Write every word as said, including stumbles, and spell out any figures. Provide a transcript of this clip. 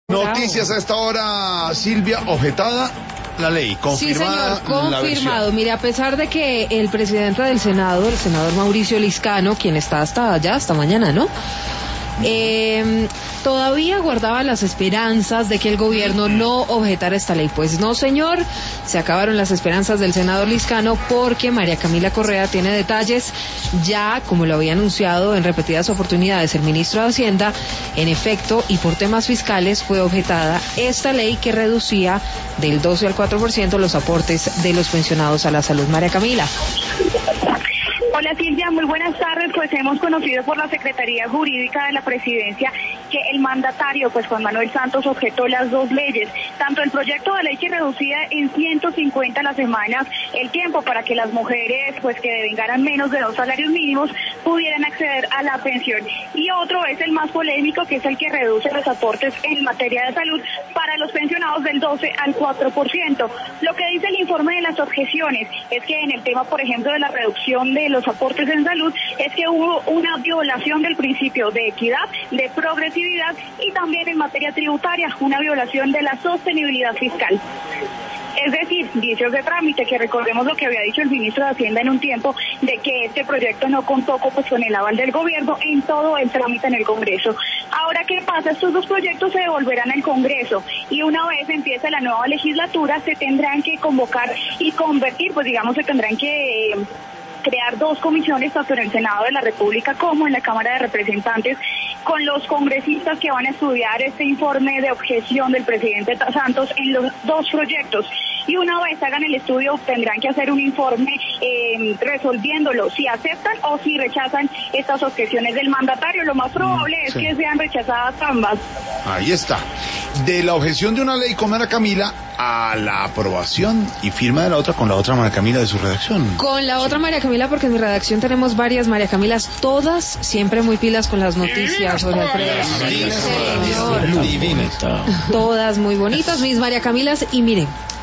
Noticias a esta hora, Silvia, objetada la ley, confirmada. Sí, señor, confirmado. Mire, a pesar de que el presidente del Senado, el senador Mauricio Liscano, quien está hasta allá, hasta mañana, ¿no? Eh, todavía guardaba las esperanzas de que el gobierno no objetara esta ley. Pues no, señor, se acabaron las esperanzas del senador Liscano porque María Camila Correa tiene detalles. Ya, como lo había anunciado en repetidas oportunidades el ministro de Hacienda, en efecto, y por temas fiscales, fue objetada esta ley que reducía del doce al cuatro por ciento los aportes de los pensionados a la salud. María Camila. Hola Silvia, muy buenas tardes. Pues hemos conocido por la Secretaría Jurídica de la Presidencia que el mandatario, pues Juan Manuel Santos, objetó las dos leyes, tanto el proyecto de ley que reducía en ciento cincuenta las semanas el tiempo para que las mujeres, pues que devengaran menos de dos salarios mínimos, pudieran acceder a la pensión, y otro es el más polémico, que es el que reduce los aportes en materia de salud para los pensionados del doce al cuatro por ciento. Lo que dice el informe de las objeciones es que en el tema, por ejemplo, de la reducción de los aportes en salud, es que hubo una violación del principio de equidad, de progresividad, y también en materia tributaria, una violación de la sostenibilidad fiscal. Es decir, vicios de trámite, que recordemos lo que había dicho el ministro de Hacienda en un tiempo, de que este proyecto no contó pues, con el aval del gobierno en todo el trámite en el Congreso. Ahora, ¿qué pasa? Estos dos proyectos se devolverán al Congreso, y una vez empiece la nueva legislatura se tendrán que convocar y convertir, pues digamos, se tendrán que... Eh, crear dos comisiones, tanto en el Senado de la República como en la Cámara de Representantes, con los congresistas que van a estudiar este informe de objeción del presidente Santos en los dos proyectos. Y una vez hagan el estudio, tendrán que hacer un informe eh, resolviéndolo, si aceptan o si rechazan estas objeciones del mandatario. Lo más probable es sí. que sean rechazadas ambas. Ahí está. De la objeción de una ley con María Camila a la aprobación y firma de la otra con la otra María Camila de su redacción. Con la otra María Camila, porque en mi redacción tenemos varias María Camilas, todas siempre muy pilas con las noticias. Divinas, Todas muy bonitas, mis María Camilas, y miren.